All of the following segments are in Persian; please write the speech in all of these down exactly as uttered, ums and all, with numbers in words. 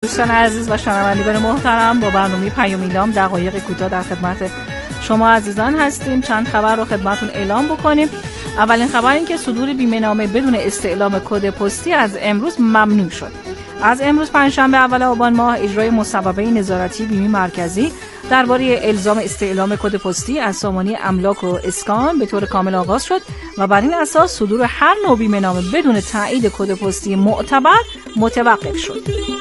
دوستان عزیز و شنوندگان محترم، با برنامه پیام ایلام دقایق کوتاه در خدمت شما عزیزان هستیم. چند خبر رو خدمتون اعلام بکنیم. اولین خبر این که صدور بیمه‌نامه بدون استعلام کد پستی از امروز ممنوع شد. از امروز پنجشنبه اول آبان ماه اجرای مصوبه نظارتی بیمه مرکزی درباره الزام استعلام کد پستی از سامانه املاک و اسکان به طور کامل آغاز شد و بر این اساس صدور هر نوع بیمه‌نامه بدون تایید کد پستی معتبر متوقف شد.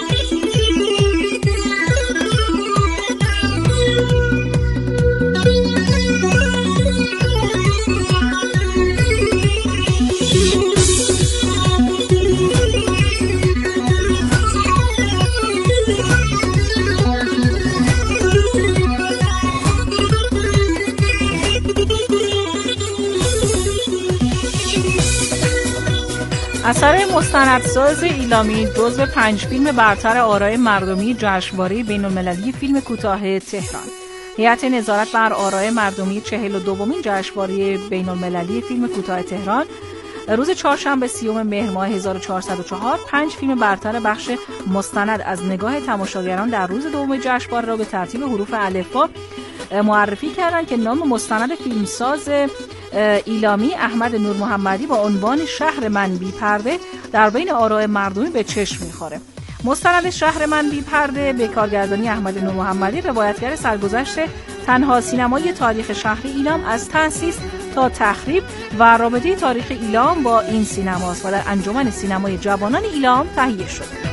اثر مستندساز ایلامی جزو پنج فیلم برتر آرای مردمی جشنواره بین‌المللی فیلم کوتاه تهران. هیئت نظارت بر آرای مردمی چهل و دومین جشنواره بین‌المللی فیلم کوتاه تهران روز چهارشنبه سیوم مهر ماه هزار و چهارصد و چهار پنج فیلم برتر بخش مستند از نگاه تماشاگران در روز دوم جشنواره را به ترتیب حروف الفبا معرفی کردند که نام مستند فیلمساز ایلامی احمد نور محمدی با عنوان شهر من بی پرده در بین آراء مردمی به چشم می‌خوره. مستند شهر من بی پرده به کارگردانی احمد نور محمدی روایتگر سرگذشت تنها سینمای تاریخ شهر ایلام از تأسیس تا تخریب و رابطه تاریخ ایلام با این سینماست و در انجمن سینمای جوانان ایلام تهیه شد.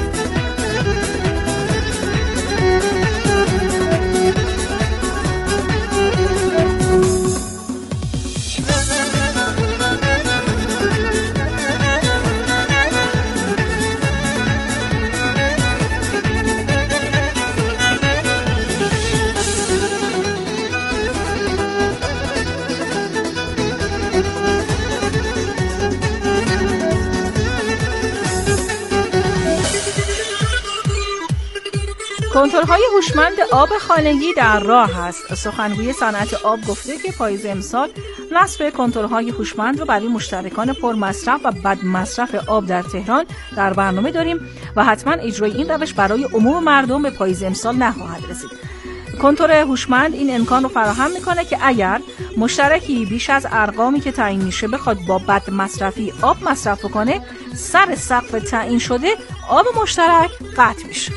کنترل‌های هوشمند آب خانگی در راه است. سخنگوی صنعت آب گفته که پاییز امسال نصب کنترل‌های هوشمند رو برای مشترکان پر مصرف و بد مصرف آب در تهران در برنامه داریم و حتما اجرای این روش برای عموم مردم به پاییز امسال نخواهد رسید. کنترل هوشمند این امکان رو فراهم میکنه که اگر مشترکی بیش از ارقامی که تعیین میشه بخواد با بد مصرفی آب مصرف کنه، سر سقف تعیین شده آب مشترک قطع میشه.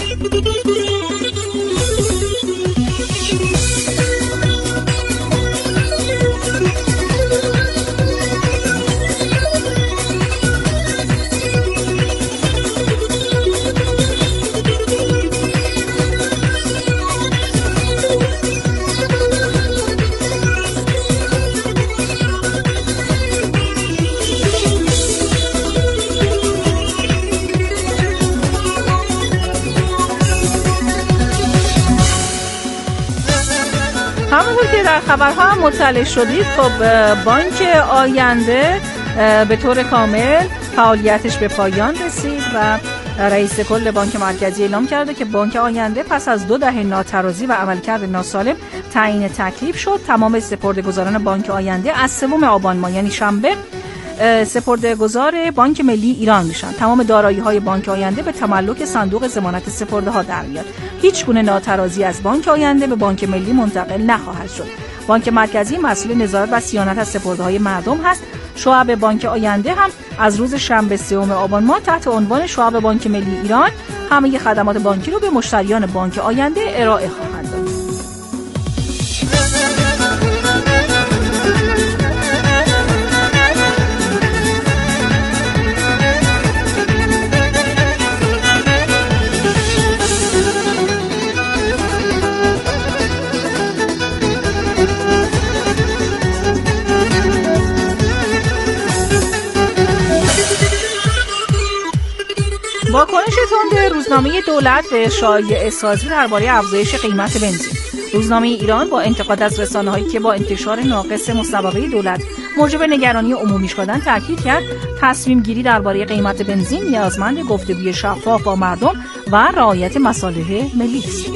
همونطور که در خبرها هم مطلع شدید، خب بانک آینده به طور کامل فعالیتش به پایان رسید و رئیس کل بانک مرکزی اعلام کرده که بانک آینده پس از دو دهه ناترازی و عملکرد ناسالم تعیین تکلیف شد. تمام سپرده‌گذاران بانک آینده از سوم آبان ماه یعنی شنبه سپرده‌گذار بانک ملی ایران میشن. تمام دارایی‌های بانک آینده به تملک صندوق ضمانت سپرده‌ها در میاد. هیچ گونه ناترازی از بانک آینده به بانک ملی منتقل نخواهد شد. بانک مرکزی مسئول نظارت و صیانت از سپرده‌های مردم هست. شعب بانک آینده هم از روز شنبه سوم آبان ماه تحت عنوان شعب بانک ملی ایران همه خدمات بانکی رو به مشتریان بانک آینده ارائه خواهند داد. واکنش تند روزنامه دولت به شایعه سازی درباره افزایش قیمت بنزین. روزنامه ایران با انتقاد از رسانه‌هایی که با انتشار ناقص مصوبه دولت موجب نگرانی عمومی شدن تاکید کرد تصمیم گیری درباره قیمت بنزین نیازمند گفتگوی شفاف با مردم و رعایت مصالح ملی است.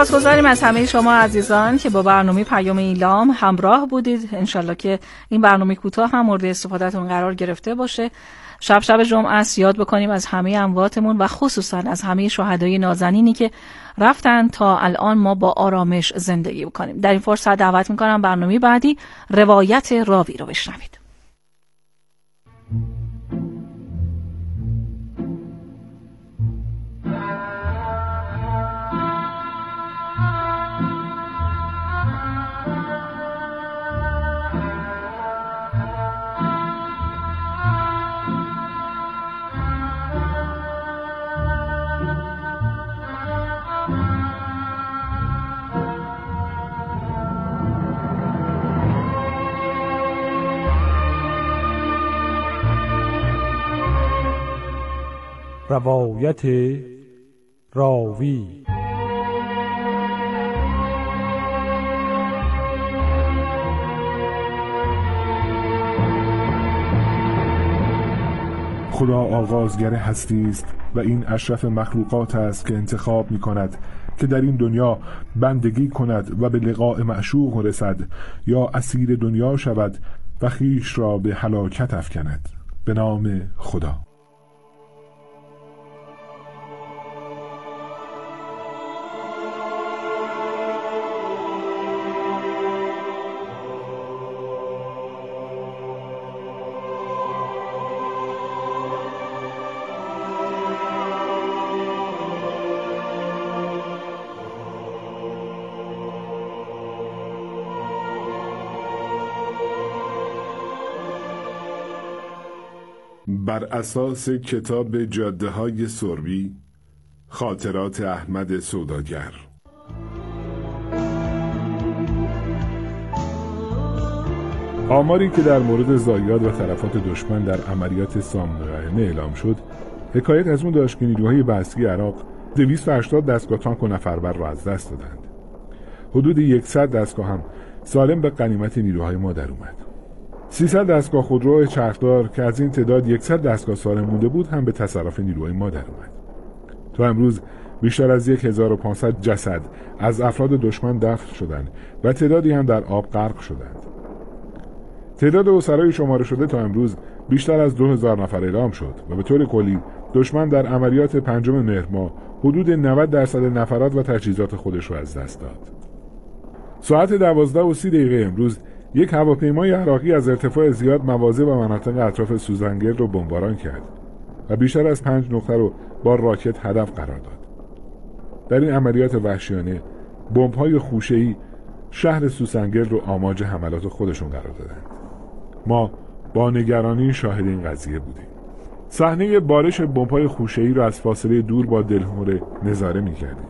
سپاسگزاریم از همه شما عزیزان که با برنامه پیام ایلام همراه بودید. انشالله که این برنامه کوتاه هم مورد استفادهتون قرار گرفته باشه. شب شب جمعه است، یاد بکنیم از همه امواتمون و خصوصا از همه شهدای نازنینی که رفتن تا الان ما با آرامش زندگی بکنیم. در این فرصت دعوت میکنم برنامه بعدی روایت راوی رو بشنوید. روایت راوی. خدا آغازگر هستی است و این اشرف مخلوقات است که انتخاب می کند که در این دنیا بندگی کند و به لقاء معشوق رسد یا اسیر دنیا شود و خویش را به هلاکت افکند. به نام خدا. بر اساس کتاب جاده های سربی، خاطرات احمد سوداگر. آماری که در مورد ضایعات و تلفات دشمن در عملیات سامنایانه اعلام شد، حکایت از اون داشت که نیروهای بسری عراق دویست و هشتاد دستگاه تانک و نفربر را از دست دادند. حدود صد دستگاه هم سالم به غنیمت نیروهای ما در اومد. سیصد دستگاه خودرو چرخدار که از این تعداد صد دستگاه سالم مونده بود هم به تصرف نیروهای ما در اومد. تا امروز بیشتر از هزار و پانصد جسد از افراد دشمن دفن شدند و تعدادی هم در آب غرق شدند. تعداد اسرای شماره شده تا امروز بیشتر از دو هزار نفر اعلام شد و به طور کلی دشمن در عملیات پنجم مهر ماه حدود نود درصد نفرات و تجهیزات خودش را از دست داد. ساعت دوازده و سی دقیقه امروز یک هواپیمای عراقی از ارتفاع زیاد مواضع و مناطق اطراف سوزنگرد رو بمباران کرد و بیشتر از پنج نقطه رو با راکت هدف قرار داد. در این عملیات وحشیانه بمب‌های خوشه‌ای شهر سوسنگرد رو آماج حملات خودشون قرار دادند. ما با نگرانی شاهد این قضیه بودیم. صحنه بارش بمب‌های خوشه‌ای رو از فاصله دور با دلهره نظاره می‌کردیم.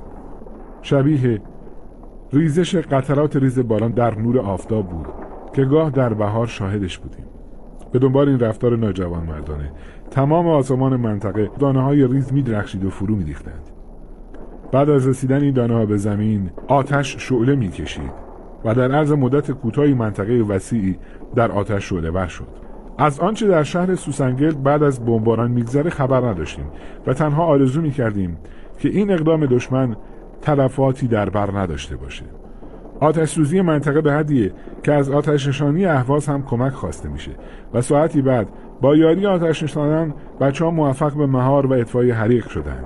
شبیه ریزش قطرات ریز باران در نور آفتاب بود که گاه در بهار شاهدش بودیم. به دنبال این رفتار ناجوان مردانه تمام آسمان منطقه دانه‌های ریز می‌درخشید و فرو می‌ریختند. بعد از رسیدن این دانه‌ها به زمین آتش شعله می‌کشید و در عرض مدت کوتاهی منطقه وسیعی در آتش شعله‌ور شد. از آنچه در شهر سوسنگرد بعد از بمباران می‌گذره خبر نداشتیم و تنها آرزو می‌کردیم که این اقدام دشمن تلفاتی در بر نداشته باشه. آتش سوزی منطقه به حدیه که از آتش نشانی اهواز هم کمک خواسته میشه و ساعتی بعد با یاری آتش نشانان بچه‌ها موفق به مهار و اطفای حریق شدند.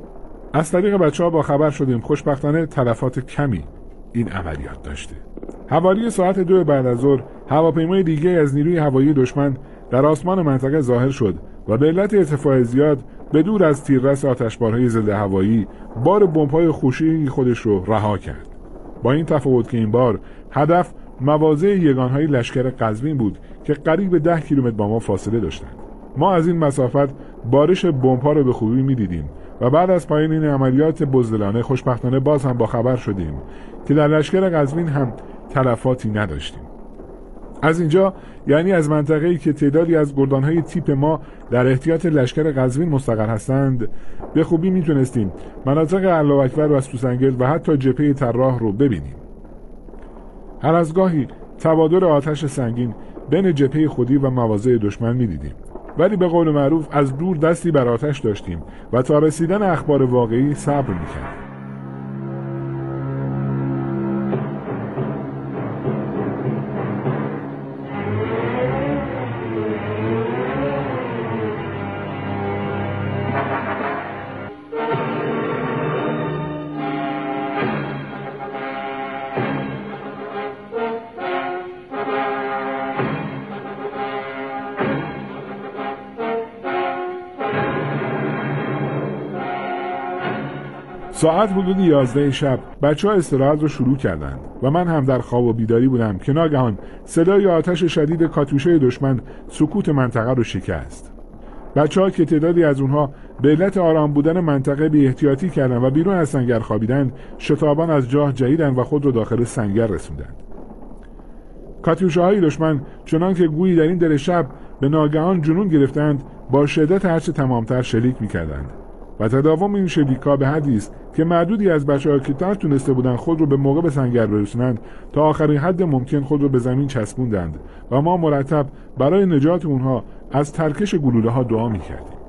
از طریق بچه‌ها با خبر شدیم خوشبختانه تلفات کمی این عملیات داشته. حوالی ساعت دو بعد از ظهر هواپیمای دیگه از نیروی هوایی دشمن در آسمان منطقه ظاهر شد و به علت ارتفاع زیاد به دور از تیررس آتشبارهای ضد هوایی بار بمب‌های خوشه‌ای خودش رو رها کرد. با این تفاوت که این بار هدف مواضع یگانهای لشکر قزوین بود که قریب ده کیلومتر با ما فاصله داشتند. ما از این مسافت بارش بمب‌ها رو به خوبی می‌دیدیم و بعد از پایان این عملیات بزدلانه خوشبختانه باز هم با خبر شدیم که در لشکر قزوین هم تلفاتی نداشتیم. از اینجا یعنی از منطقه‌ای که تعدادی از گردان‌های تیپ ما در احتیاط لشکر قزوین مستقر هستند به خوبی میتونستیم مناطق الله اکبر و سوسنگرد و حتی جبهه طراح رو ببینیم. هر از گاهی تبادل آتش سنگین بین جبهه خودی و مواضع دشمن میدیدیم، ولی به قول معروف از دور دستی بر آتش داشتیم و تا رسیدن اخبار واقعی صبر میکردیم. ساعت حدود یازده شب بچه ها استراحت رو شروع کردند و من هم در خواب و بیداری بودم که ناگهان صدای آتش شدید کاتوشه دشمن سکوت منطقه رو شکست. بچه ها که تعدادی از اونها به علت آرام بودن منطقه بی احتیاطی کردند و بیرون از سنگر خوابیدند، شتابان از جاه جهیدند و خود رو داخل سنگر رسوندند. کاتوشه های دشمن چنان که گویی در این دل شب به ناگهان جنون گرفتند، با شدت هرچه تمامتر شلیک می‌کردند و تداوم این شلیک‌ها به حدی است که معدودی از بچه‌ها که تر تونسته بودند خود رو به موقع به سنگر برسونند تا آخرین حد ممکن خود رو به زمین چسبوندند و ما مرتب برای نجات اونها از ترکش گلوله‌ها دعا می‌کردیم.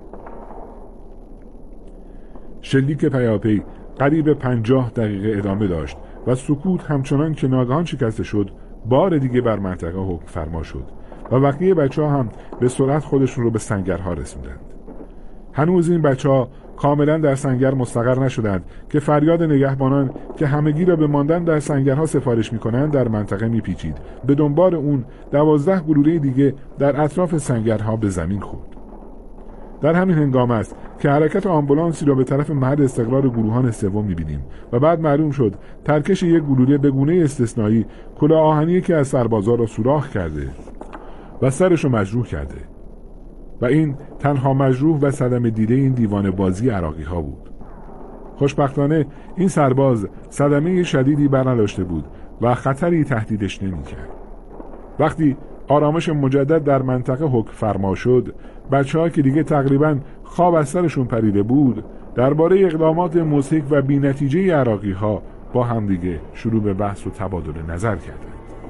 شلیک پیاپی قریب پنجاه دقیقه ادامه داشت و سکوت همچنان که ناگهان شکسته شد بار دیگه بر منطقه حکم فرما شد و بقیه بچه‌ها هم به سرعت خودشون رو به سنگرها رسوندند. هنوز این بچه‌ها کاملا در سنگر مستقر نشدند که فریاد نگهبانان که همگی را به ماندن در سنگرها سفارش می‌کنند در منطقه می‌پیچید. به دنبال اون دوازده گلوله دیگه در اطراف سنگرها به زمین خورد. در همین هنگام است که حرکت آمبولانسی را به طرف محل استقرار گروهان سوم می‌بینیم و بعد معلوم شد ترکش یک گلوله به گونه استثنایی کلاه آهنی که از سربازا را سوراخ کرده و سرش رو مجروح کرده و این تنها مجروح و صدمه دیده این دیوانه بازی عراقی ها بود. خوشبختانه این سرباز صدمه شدیدی برنداشته بود و خطری تهدیدش نمی کرد. وقتی آرامش مجدد در منطقه حکم فرما شد، بچه ها که دیگه تقریبا خواب از سرشون پریده بود درباره اقدامات مضحک و بی نتیجه عراقی ها با همدیگه شروع به بحث و تبادل نظر کردند.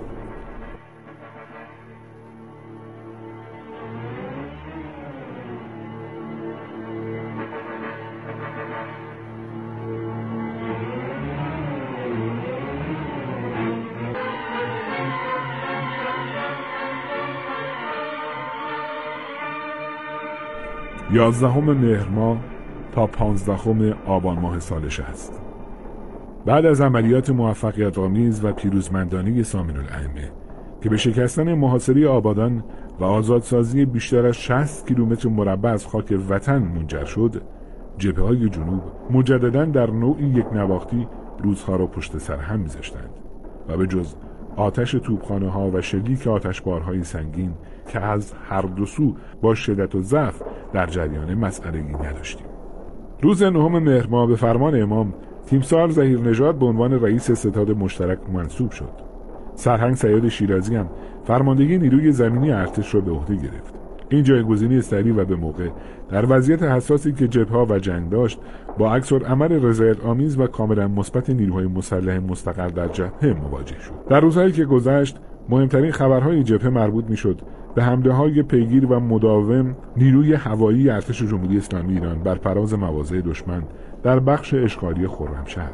یازدهم مهر ماه تا پانزدهم آبان ماه سال شصت. بعد از عملیات موفقیت‌آمیز و پیروزمندانه سامین الائمه که به شکستن محاصره آبادان و آزادسازی بیشتر از شصت کیلومتر مربع از خاک وطن منجر شد، جبهه‌های جنوب مجدداً در نوعی یک نواختی روزها را پشت سر هم می‌ذاشتند و به جز آتش توپخانه‌ها و شلیک آتشبارهای سنگین که از هر دو سو با شدت و ضعف در جریان مسئله‌ای نداشتیم. روز نهم مهر ماه به فرمان امام تیمسار ظهیرنژاد به عنوان رئیس ستاد مشترک منصوب شد. سرهنگ سیاد شیرازی هم فرماندهی نیروی زمینی ارتش را به عهده گرفت. این جایگزینی سریع و به موقع در وضعیت حساسی که جبهه‌ها و جنگ داشت با عکس‌العمل رضایت‌آمیز و کاملا مثبت نیروهای مسلح مستقر در جبهه مواجه شد. در روزهایی که گذشت مهمترین خبرهای جبهه مربوط می‌شد به حمله‌های پیگیر و مداوم نیروی هوایی ارتش جمهوری اسلامی ایران بر فراز مواضع دشمن در بخش اشغالی خرمشهر.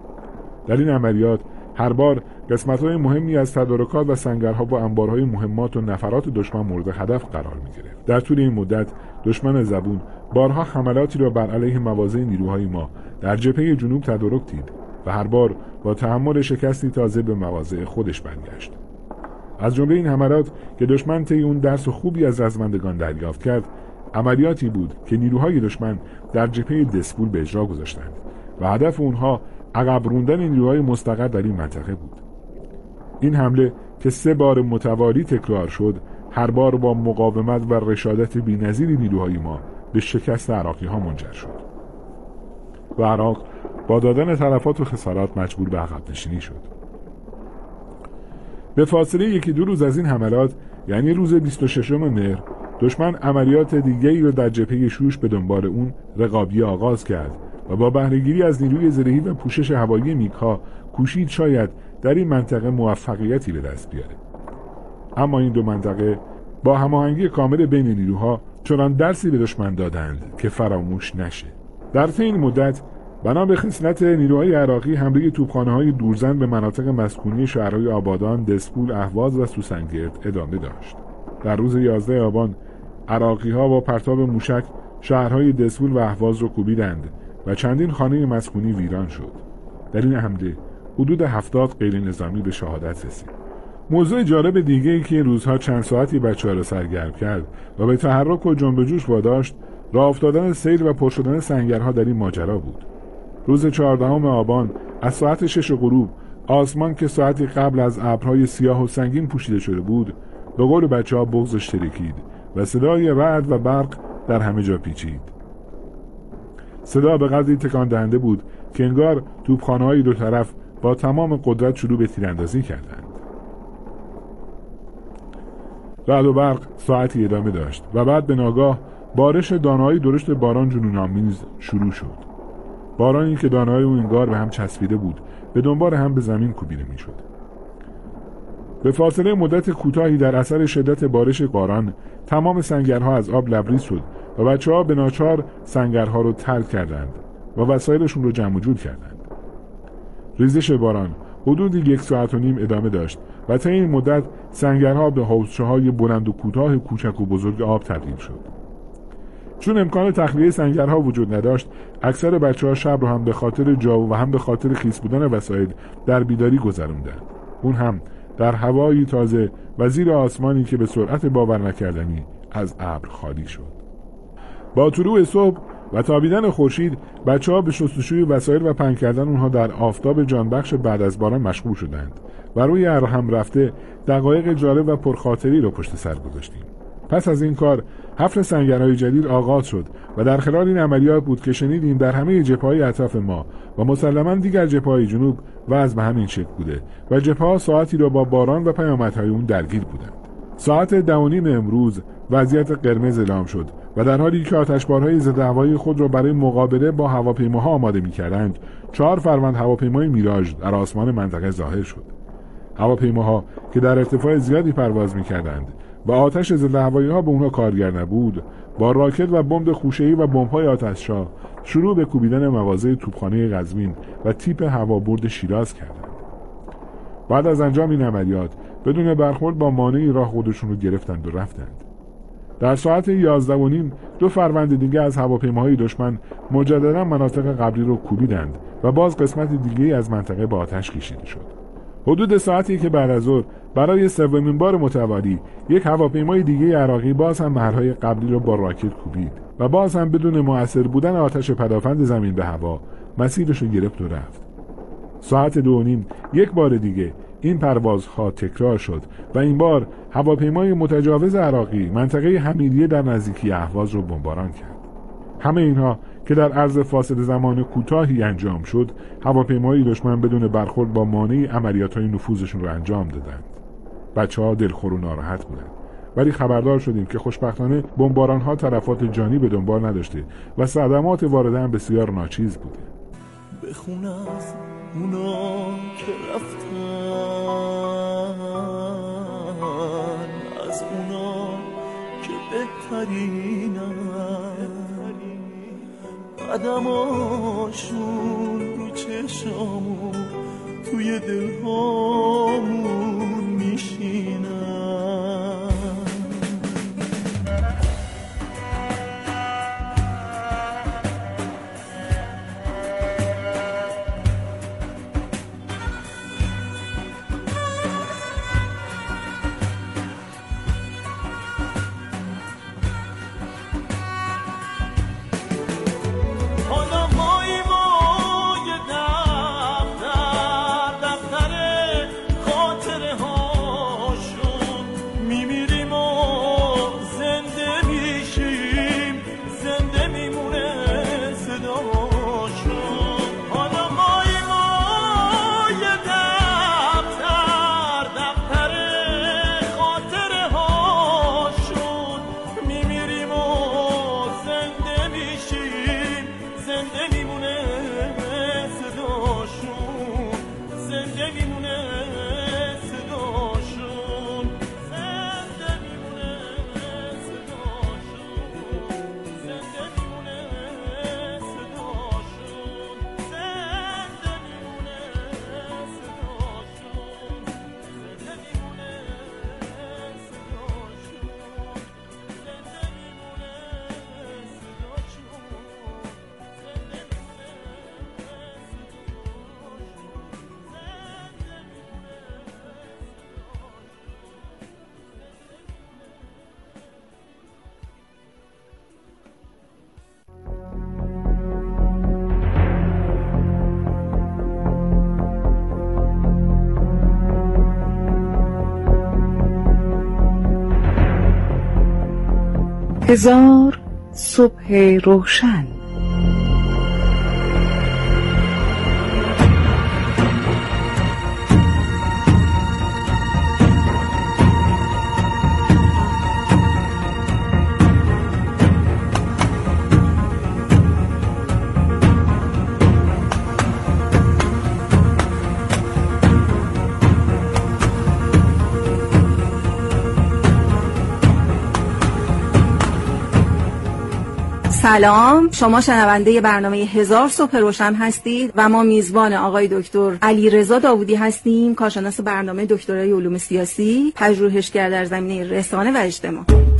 در این عملیات هر بار قسمت‌های مهمی از تدارکات و سنگرها با انبارهای مهمات و نفرات دشمن مورد هدف قرار می‌گرفت. در طول این مدت دشمن زبون بارها حملاتی را بر علیه مواضع نیروهای ما در جبهه جنوب تدارک دید و هر بار با تحمل شکستی تازه به مواضع خودش برگشت. از جمله این حملات که دشمن طی اون درس خوبی از رزمندگان دریافت کرد، عملیاتی بود که نیروهای دشمن در جبهه دسپول به اجرا گذاشتند و هدف اونها عقب راندن نیروهای مستقر در این منطقه بود. این حمله که سه بار متوالی تکرار شد، هر بار با مقاومت و رشادت بی‌نظیری نیروهای ما به شکست عراقی ها منجر شد و عراق با دادن تلفات و خسارات مجبور به عقب نشینی شد. به فاصله یکی دو روز از این حملات، یعنی روز بیست و ششم مهر، دشمن عملیات دیگری را در جبهه شوش به دنبال اون رقابی آغاز کرد و با بهره‌گیری از نیروی زرهی و پوشش هوایی میگ‌ها کوشید شاید در این منطقه موفقیتی به دست بیاره. اما این دو منطقه با هماهنگی کامل بین نیروها چنان درسی به دشمن دادند که فراموش نشه. در طی این مدت بنا به خصلت نیروهای عراقی حمله توپخانه‌های دورزن به مناطق مسکونی شهرهای آبادان، دسپول، اهواز و سوسنگرد ادامه داشت. در روز یازده آبان عراقی‌ها با پرتاب موشک شهرهای دسپول و اهواز را کوبیدند و چندین خانه مسکونی ویران شد. در این حمله حدود هفتاد غیر نظامی به شهادت رسید. موضوع جالب دیگه‌ای که این روزها چند ساعتی بچه‌ها را سرگرم کرد و به تحرک و جنب و جوش واداشت، راه افتادن سیل و پر شدن سنگرها در این ماجرا بود. روز چهاردهم آبان از ساعت شش غروب آسمان که ساعتی قبل از ابرهای سیاه و سنگین پوشیده شده بود به قول بچه ها بغضش ترکید و صدای رعد و برق در همه جا پیچید. صدا به قدری تکان دهنده بود که انگار توپخانه‌های دو طرف با تمام قدرت شروع به تیراندازی کردند. رعد و برق ساعتی ادامه داشت و بعد به ناگاه بارش دانه‌های درشت باران جنون‌آمیز شروع شد. بارانی که دانه‌های اون انگار به هم چسبیده بود به دنبال هم به زمین کوبیده می‌شد. به فاصله مدت کوتاهی در اثر شدت بارش باران تمام سنگرها از آب لبریز شد و بچه‌ها به ناچار سنگرها رو ترک کردند و وسایلشون رو جمع و جور کردند. ریزش باران حدودی یک ساعت و نیم ادامه داشت و تا این مدت سنگرها به حوضچه‌های بلند و کوتاه کوچک و بزرگ آب تبدیل شد. چون امکان تخلیه سنگرها وجود نداشت، اکثر بچه‌ها شب رو هم به خاطر جاو و هم به خاطر خیس بودن وسایل در بیداری گذروندند. اون هم در هوایی تازه و زیر آسمانی که به سرعت باور نکردنی از ابر خالی شد. با طلوع صبح و تابیدن خورشید بچه‌ها به شستشوی وسایل و پهن کردن اونها در آفتاب جانبخش بعد از باران مشغول شدند و روی هم رفته دقایق جالب و پرخاطری رو پشت سر گذاشتیم. پس از این کار حفر سنگرهای جدید آغاز شد و در خلال این عملیات بود که شنیدیم در همه جبهه‌های اطراف ما و مسلماً دیگر جبهه‌های جنوب وضع به همین شکل بوده و جبهه‌ها ساعتی را با باران و پیامدهای اون درگیر بودند. ساعت ده و نیم امروز وضعیت قرمز اعلام شد و در حالی که آتشبارهای ضد هوایی خود را برای مقابله با هواپیماها آماده می‌کردند، چهار فروند هواپیمای میراژ در آسمان منطقه ظاهر شد. هواپیماها که در ارتفاع زیادی پرواز می‌کردند و آتش ضد هوایی‌ها به اونها کارگر نبود، با راکت و بمب خوشه‌ای و بمب‌های آتش‌زا شروع به کوبیدن مواضع توپخانه قزوین و تیپ هوابرد شیراز کردند. بعد از انجام این عملیات بدون برخورد با مانعی راه خودشون رو گرفتند و رفتند. در ساعت یازده و نیم دو فروند دیگه از هواپیماهای دشمن مجددا مناطق قبلی رو کوبیدند و باز قسمت دیگه از منطقه با آتش کشیده شد. حدود ساعتی که بعد از ظهر برای سومین بار متوالی یک هواپیمای دیگه عراقی باز هم محلهای قبلی رو با راکت کوبید و باز هم بدون مؤثر بودن آتش پدافند زمین به هوا مسیرش رو گرفت و رفت. ساعت دو و نیم یک بار دیگه این پروازها تکرار شد و این بار هواپیمای متجاوز عراقی منطقه حمیدیه در نزدیکی اهواز رو بمباران کرد. همه اینها که در عرض فاصله زمان کوتاهی انجام شد، هواپیمای دشمن بدون برخورد با مانع عملیات‌های نفوذشون رو انجام دادند. بچه‌ها دلخور و ناراحت بودند، ولی خبردار شدیم که خوشبختانه بمباران‌ها تلفات جانی به دنبال نداشته و صدمات وارده هم بسیار ناچیز بوده. بخون از اونا که رفتن، از اونا که بهترینن، قدماشون رو چشامون توی دلهامون میشینن. خاطر هزار صبح روشن. سلام، شما شنونده برنامه هزار صبح روشن هستید و ما میزبان آقای دکتر علیرضا داوودی هستیم، کارشناس برنامه دکترای علوم سیاسی، پژوهشگر در زمینه رسانه و اجتماع.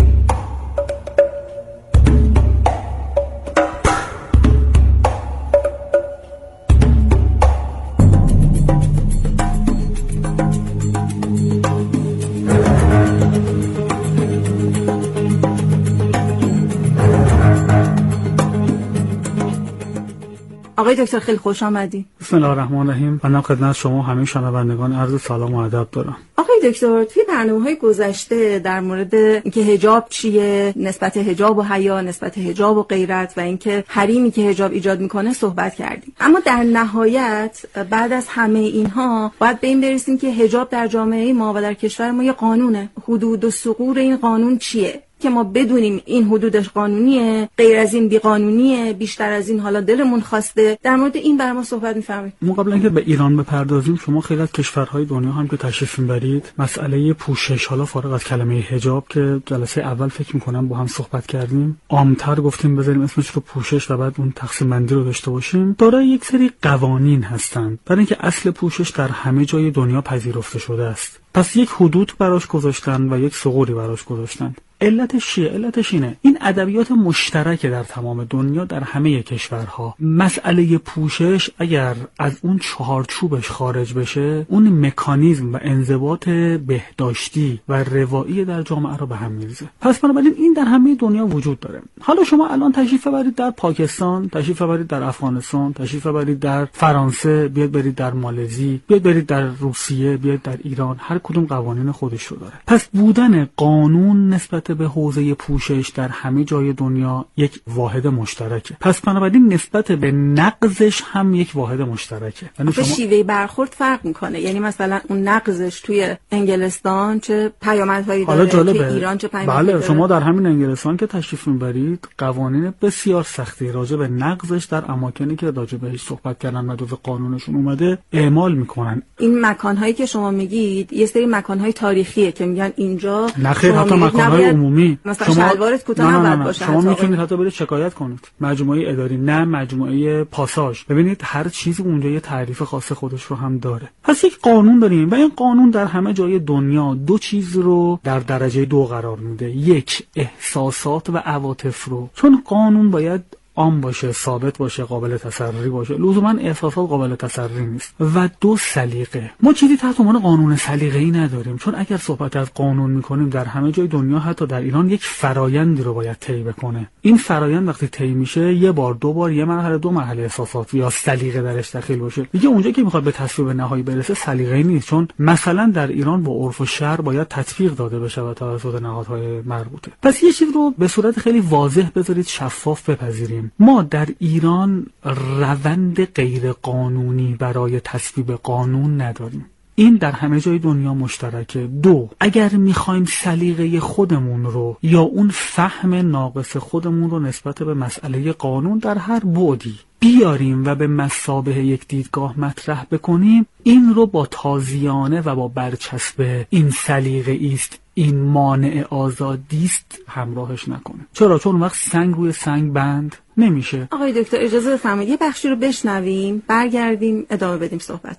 آقای دکتر خیلی خوش آمدید. بسم الله الرحمن الرحیم. من خدمت شما همه شنوندگان عرض سلام و ادب دارم. آقای دکتر، توی برنامه‌های گذشته در مورد اینکه حجاب چیه، نسبت حجاب و حیا، نسبت حجاب و غیرت و اینکه حریمی که حجاب ایجاد میکنه صحبت کردیم. اما در نهایت بعد از همه اینها باید به این برسیم که حجاب در جامعه ما و در کشور ما یه قانونه. حدود و ثغور این قانون چیه؟ که ما بدونیم این حدودش قانونیه، غیر از این بی قانونیه، بیشتر از این حالا دلمون خواسته. در مورد این برام صحبت می‌فرمایید. ما قبل اینکه به ایران بپردازیم، شما خیلی از کشورهای دنیا هم که تشریف می‌برید مسئله پوشش، حالا فارغ از کلمه حجاب که جلسه اول فکر می‌کنم با هم صحبت کردیم، عام‌تر گفتیم بذاریم اسمش رو پوشش و بعد اون تقسیم بندی رو داشته باشیم، دارای یک سری قوانین هستند برای اینکه اصل پوشش در همه جای دنیا پذیرفته شده است. پس یک حدود براش گذاشتن و یک ثغوری براش گذاشتن. علتش چیه؟ علتش اینه این ادبیات مشترک در تمام دنیا، در همه کشورها. مسئله پوشش اگر از اون چهارچوبش خارج بشه، اون مکانیزم و انضباط بهداشتی و روایی در جامعه رو به هم میریزه. پس بنابراین این در همه دنیا وجود داره. حالا شما الان تشریف ببرید در پاکستان، تشریف ببرید در افغانستان، تشریف ببرید در فرانسه، بیاد برید در مالزی، بیاد برید در روسیه، بیاد در ایران، هر کدوم قوانین خودش رو داره. پس بودن قانون نسبت به حوزه پوشش در همه جای دنیا یک واحد مشترکه. پس بنابراین نسبت به نقضش هم یک واحد مشترکه. یعنی شما شیوه برخورد فرق میکنه. یعنی مثلا اون نقضش توی انگلستان چه پیامدهایی داره، توی ایران چه پیامدهایی داره. بله، شما در همین انگلستان که تشریف میبرید قوانین بسیار سختی راجع به نقضش در اماکنی که راجع بهش صحبت کردن و جزء قانونشون اومده اعمال میکنن. این مکانهایی که شما میگید یه سری مکانهای تاریخیه که میگن اینجا نه خیر، حتی مکانهای عمومی. مثلا شلوارت کوتاه نباید باشه. شما میتونید حتی برید شکایت کنید. مجموعه اداری، نه مجموعه پاساژ. ببینید هر چیزی اونجا یه تعریف خاص خودش رو هم داره. پس یک قانون داریم و این قانون در همه جای دنیا دو چیز رو در درجه دو قرار میده. یک، احساسات و عواطف رو. چون قانون باید عام باشه، ثابت باشه، قابل تسری باشه. لزوما احساسات قابل تسری نیست. و دو، سلیقه. ما چیزی تحت عنوان قانون سلیقه‌ای نداریم، چون اگر صحبت از قانون میکنیم در همه جای دنیا، حتی در ایران، یک فرایندی رو باید طی بکنه. این فرایند وقتی طی میشه یه بار، دو بار، یه مرحله، دو مرحله احساسات یا سلیقه درش داخل باشه. دیگه اونجا که میخواد به تصویب نهایی برسه سلیقه‌ای نیست، چون مثلا در ایران با عرف و شرع باید تطبیق داده بشه توسط نهادهای مربوطه. پس یه چیز رو به صورت خیلی واضح بذارید شفاف بپذیریم. ما در ایران روند غیر قانونی برای تصویب قانون نداریم. این در همه جای دنیا مشترکه. دو، اگر میخوایم سلیقه خودمون رو یا اون فهم ناقص خودمون رو نسبت به مسئله قانون در هر بعدی بیاریم و به مثابه یک دیدگاه مطرح بکنیم، این رو با تازیانه و با برچسب این سلیقه است، این مانع آزادی است همراهش نکنه. چرا؟ چون وقت سنگ روی سنگ بند نمیشه. آقای دکتر اجازه بفرمایید یه بخشی رو بشنویم، برگردیم ادامه بدیم صحبت.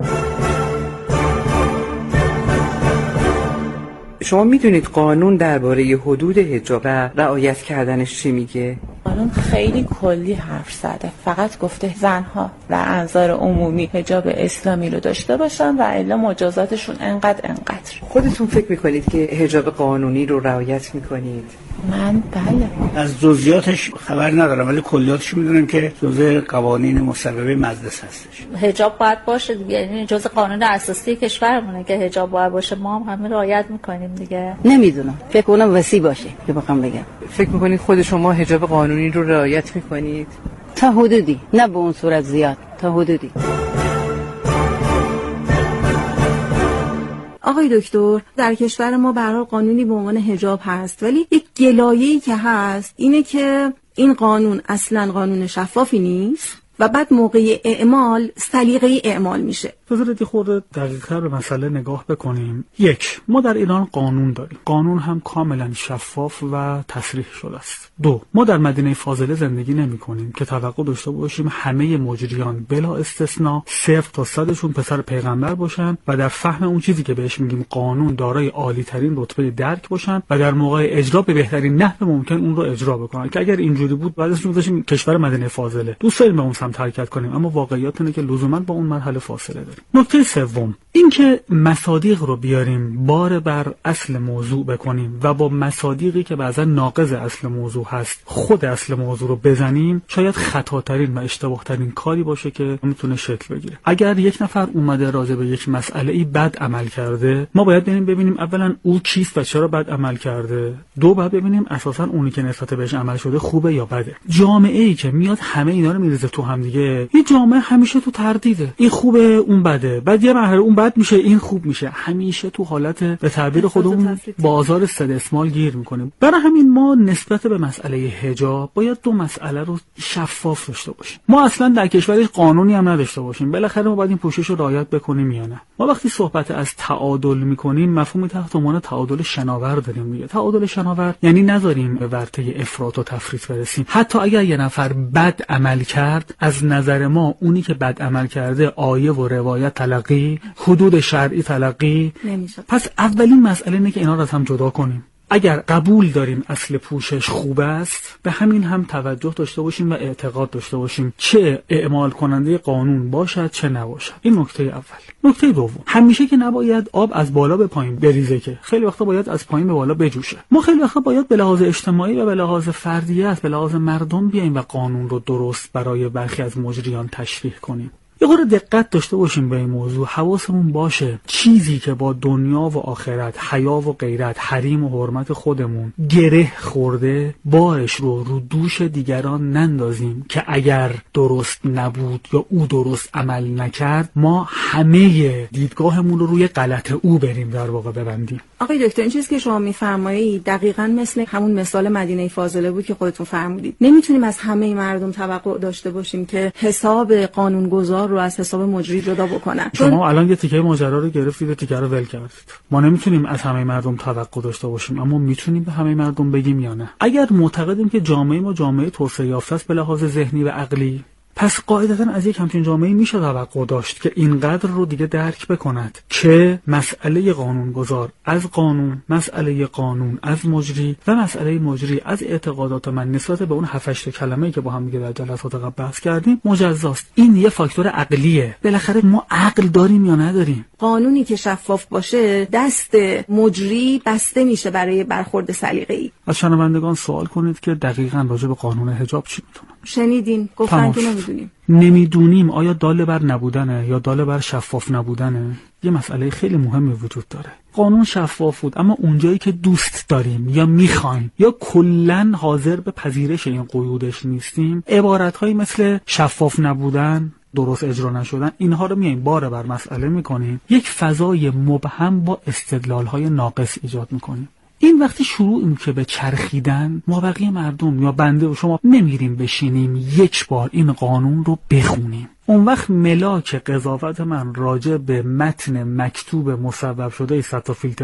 شما میدونید قانون درباره حدود حجاب و رعایت کردنش چی میگه؟ قانون خیلی کلی حرف زده، فقط گفته زنها در انظار عمومی حجاب اسلامی رو داشته باشن و الا مجازاتشون انقدر انقدر. خودتون فکر میکنید که حجاب قانونی رو رعایت میکنید؟ من بله. از جزئیاتش خبر ندارم ولی کلیاتش میدونم که جزء قوانین مصوبه مجلس هستش. حجاب باید باشه، یعنی جزء قانون اساسی کشورمونه که حجاب باید باشه. ما هم همه رعایت میکنیم دیگه؟ نمیدونم، فکر کنم وسیع باشه که بخوام بگم. فکر میکنید خود شما حجاب قانونی رو رعایت میکنید؟ تا حدودی، نه به اون صورت زیاد، تا حدودی. آقای دکتر، در کشور ما به هر حال قانونی به عنوان حجاب هست، ولی یک گلایه‌ای که هست اینه که این قانون اصلا قانون شفافی نیست و بعد موقع اعمال سلیقه‌ای اعمال میشه. بذارید یه خورده دقیق‌تر به مسئله نگاه بکنیم. یک، ما در ایران قانون داریم. قانون هم کاملا شفاف و تصریح شده است. دو، ما در مدینه فاضله زندگی نمی‌کنیم که توقع داشته باشیم همه مجریان بلا استثنا صفر تا صدشون پسر پیغمبر باشن و در فهم اون چیزی که بهش میگیم قانون دارای عالی‌ترین رتبه درک باشن و در موقع اجرا به بهترین نحو ممکن اون رو اجرا بکنن. که اگر اینجوری بود بعدش می‌ذاشیم کشور مدینه فاضله. دوست داریم به اون سمت حرکت کنیم، اما واقعیت اینه که لزوما با اون مرحله فاصله داریم. نکته سوم، اینکه مصادیق رو بیاریم بار بر اصل موضوع بکنیم و با مصادیقی که بعضا ناقض اصل موضوع هست خود اصل موضوع رو بزنیم، شاید خطاترین و اشتباهترین کاری باشه که میتونه شکل بگیره. اگر یک نفر اومده راجع به یک مسئله‌ای بد عمل کرده، ما باید بریم ببینیم اولا او کیست و چرا بد عمل کرده. دو، باید ببینیم اساسا اونی که نسبت بهش عمل شده خوبه یا بده. جامعه‌ای که میاد همه اینا رو میریزه تو هم دیگه، این جامعه همیشه تو تردیده. این خوبه اون بده، بعد یه مرحله اون بد میشه این خوب میشه، همیشه تو حالت به تعبیر خودمون بازار استثمال گیر میکنیم. برای همین ما نسبت به مسئله حجاب باید دو مسئله رو شفاف داشته باشیم. ما اصلا در کشورش قانونی هم نداشته باشیم، بالاخره ما باید این پوشش رو رعایت بکنیم یا نه. ما وقتی صحبت از تعادل میکنیم مفهومی تحت عنوان تعادل شناور داریم میگه. تعادل شناور یعنی نذاریم به ورطه افراط و تفریط برسیم. حتی اگر یه نفر بد عمل کرد، از نظر ما اونی که بد عمل کرده آیه و روایت تلقی، حدود شرعی تلقی نمیشه. پس اولین مسئله اینه که اینا رو از هم جدا کنیم. اگر قبول داریم اصل پوشش خوب است، به همین هم توجه داشته باشیم و اعتقاد داشته باشیم، چه اعمال کننده قانون باشد چه نباشد. این نکته اول. نکته دوم، همیشه که نباید آب از بالا به پایین بریزه، که خیلی وقتا باید از پایین به بالا بجوشه. ما خیلی وقتا باید به لحاظ اجتماعی و به لحاظ فردیت، به لحاظ مردم بیایم و قانون رو درست برای برخی از مجریان تشریح کنیم. یه خورده دقت داشته باشیم به این موضوع، حواسمون باشه چیزی که با دنیا و آخرت، حیا و غیرت، حریم و حرمت خودمون گره خورده، بارش رو رو دوش دیگران نندازیم که اگر درست نبود یا او درست عمل نکرد ما همه دیدگاهمون رو روی غلط او بریم در واقع ببندیم. آقای دکتر، این چیزی که شما میفرمایید دقیقاً مثل همون مثال مدینه فاضله بود که خودتون فرمودید. نمیتونیم از همه مردم توقع داشته باشیم که حساب قانونگذار رو از حساب مجری جدا بکنن. شما الان یه تیکه ماجرا رو گرفتید و تیکه رو ول کردید. ما نمیتونیم از همه مردم توقع داشته باشیم، اما میتونیم به همه مردم بگیم یا نه. اگر معتقدیم که جامعه ما جامعه توسعه یافته است به لحاظ ذهنی و عقلی، پس قاعدتاً از یک همچین جامعه میشه توقع داشت که اینقدر رو دیگه درک بکند که مسئله قانونگذار از قانون، مسئله قانون از مجری و مسئله مجری از اعتقادات من نسبت به اون هفت هشت کلمه‌ای که با هم دیگه در جلسات قبل بحث کردیم مجزاست. این یه فاکتور عقلیه. بالاخره ما عقل داریم یا نداریم؟ قانونی که شفاف باشه دست مجری بسته میشه برای برخورد سلیقه‌ای. از شنوندگان سوال کنید که دقیقاً راجع به قانون حجاب چی میتونن. شنیدین؟ گفتن که نمیدونیم. نمیدونیم آیا دال بر نبودنه یا دال بر شفاف نبودنه؟ یه مسئله خیلی مهمی وجود داره. قانون شفاف بود، اما اونجایی که دوست داریم یا میخوایم یا کلاً حاضر به پذیرش این قیودش نیستیم، عبارت‌هایی مثل شفاف نبودن، درست اجرا نشدن، اینها رو میایم بار بر مسئله میکنیم، یک فضای مبهم با استدلال‌های ناقص ایجاد میکنیم. این وقتی شروع این که به چرخیدن، ما بقیه مردم یا بنده و شما نمیریم بشینیم یک بار این قانون رو بخونیم، اون وقت ملاک قضاوت من راجع به متن مکتوب مصوب شده صد تا فیلتر